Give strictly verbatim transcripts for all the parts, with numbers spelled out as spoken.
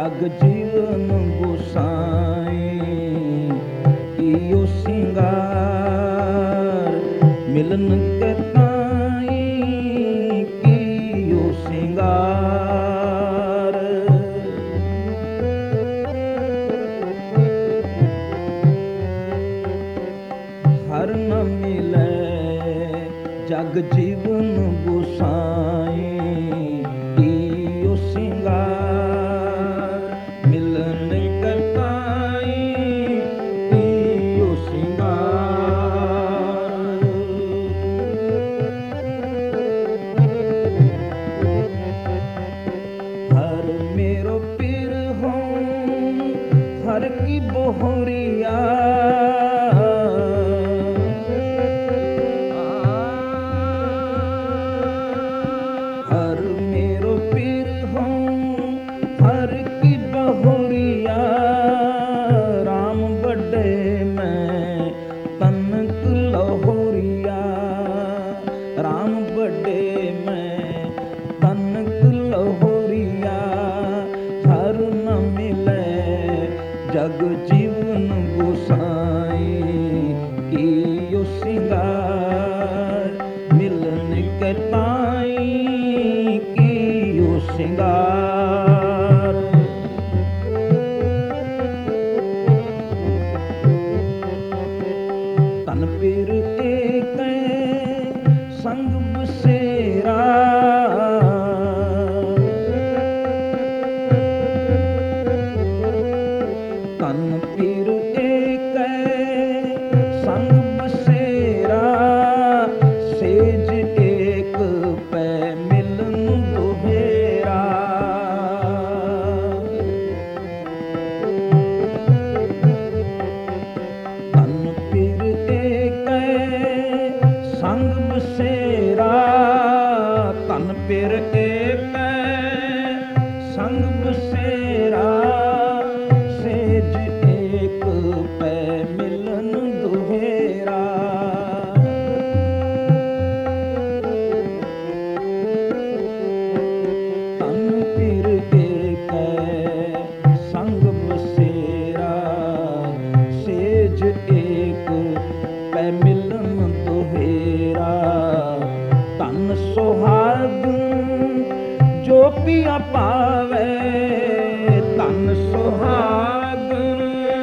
जग जीवन गोसाई कियो सिंगार मिलन के ताई कियो सिंगार। हर न मिले जग जीवन गोसाई कियो सिंगार मिलन के ताई कियो सिंगार। हर मेरो पीर हो हर की बोहरिया हर मेरो पीर हो हर की बहुरिया। राम बड़े मैं तनक लहोरिया राम बड़े मैं तनक लहोरिया। हर न मिले जग जीवन गोसाई कियो सिंगार मिलन के ताई कियो सिंगार। तन पीर एक संग बसेरा तन पीर एक संग बसेरा। सेज एक पै मिलन दोहेरा। तन पीर एक संग बसेरा तन पीर एक संग बसेरा। सेज एक पै मिलन दोहेरा। तन पीर एक संग बसेरा सेज एक पै मिलन दोहेरा। तन सुहागन जो पिया पावे तन सुहागन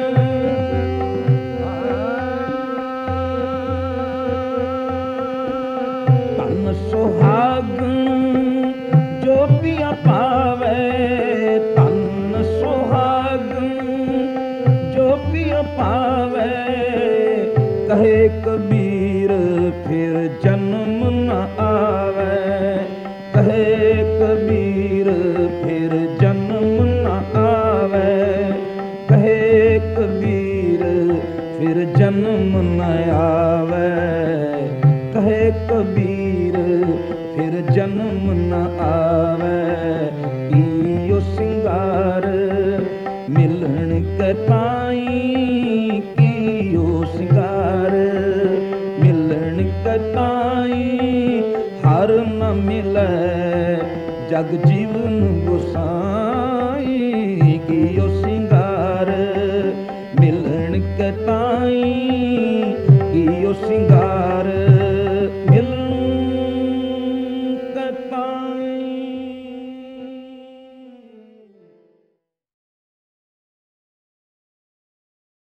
तन सुहागन जो पिया पावे तन सुहागन जो पिया पावे। कहे कबीर फिर जन्म न आवे कहे कबीर फिर जन्म न आवे। कहे कबीर फिर जन्म न आवे कहे कबीर फिर जन्म न आवे। कियो सिंगार मिलन के ताई कियो सिंगार मिलन के ताई। हर न मिले जग जीवन गोसाई कियो सिंगार मिलन के ताई कियो सिंगार।